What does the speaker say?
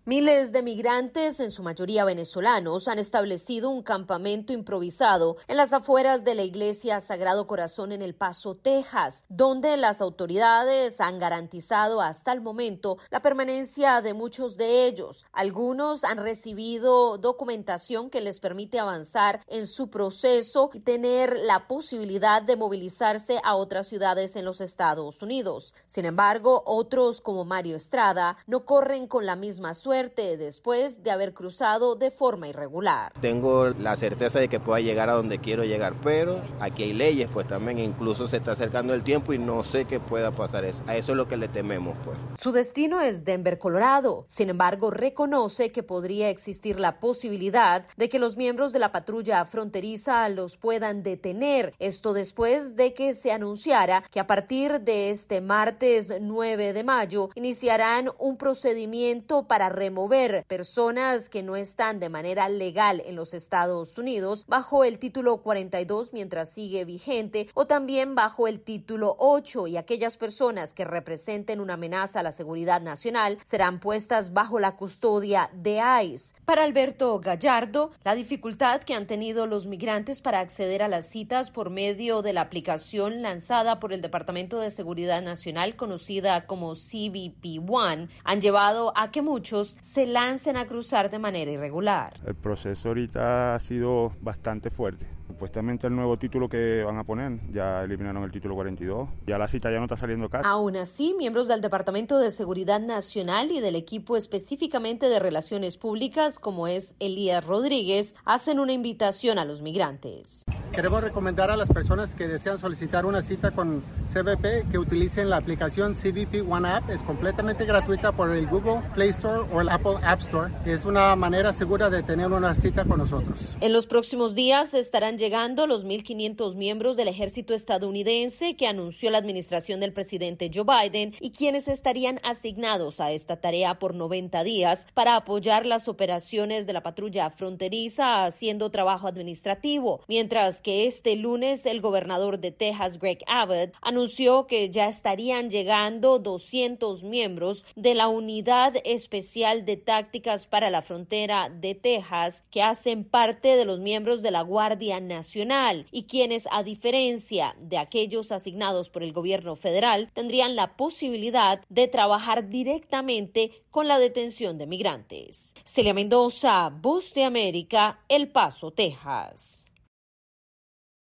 Miles de migrantes, en su mayoría venezolanos, han establecido un campamento improvisado en las afueras de la iglesia Sagrado Corazón en El Paso, Texas, donde las autoridades han garantizado hasta el momento la permanencia de muchos de ellos. Algunos han recibido documentación que les permite avanzar en su proceso y tener la posibilidad de movilizarse a otras ciudades en los Estados Unidos. Sin embargo, otros, como Mario Estrada, no corren con la misma suerte después de haber cruzado de forma irregular. Tengo la certeza de que pueda llegar a donde quiero llegar, pero aquí hay leyes, pues también incluso se está acercando el tiempo y no sé qué pueda pasar. A eso es lo que le tememos, pues. Su destino es Denver, Colorado. Sin embargo, reconoce que podría existir la posibilidad de que los miembros de la patrulla fronteriza los puedan detener. Esto después de que se anunciara que a partir de este martes 9 de mayo iniciarán un procedimiento para remover personas que no están de manera legal en los Estados Unidos bajo el título 42 mientras sigue vigente o también bajo el título 8, y aquellas personas que representen una amenaza a la seguridad nacional serán puestas bajo la custodia de ICE. Para Alberto Gallardo, la dificultad que han tenido los migrantes para acceder a las citas por medio de la aplicación lanzada por el Departamento de Seguridad Nacional conocida como CBP One han llevado a que muchos se lancen a cruzar de manera irregular. El proceso ahorita ha sido bastante fuerte. Supuestamente el nuevo título que van a poner, ya eliminaron el título 42, ya la cita ya no está saliendo casi. Aún así, miembros del Departamento de Seguridad Nacional y del equipo específicamente de Relaciones Públicas, como es Elías Rodríguez, hacen una invitación a los migrantes. Queremos recomendar a las personas que desean solicitar una cita con CBP que utilicen la aplicación CBP One App. Es completamente gratuita por el Google Play Store o el Apple App Store. Es una manera segura de tener una cita con nosotros. En los próximos días estarán llegando los 1,500 miembros del ejército estadounidense que anunció la administración del presidente Joe Biden y quienes estarían asignados a esta tarea por 90 días para apoyar las operaciones de la patrulla fronteriza haciendo trabajo administrativo, mientras que este lunes el gobernador de Texas, Greg Abbott, anunció que ya estarían llegando 200 miembros de la Unidad Especial de Tácticas para la Frontera de Texas, que hacen parte de los miembros de la Guardia Nacional y quienes, a diferencia de aquellos asignados por el gobierno federal, tendrían la posibilidad de trabajar directamente con la detención de migrantes. Celia Mendoza, Voz de América, El Paso, Texas.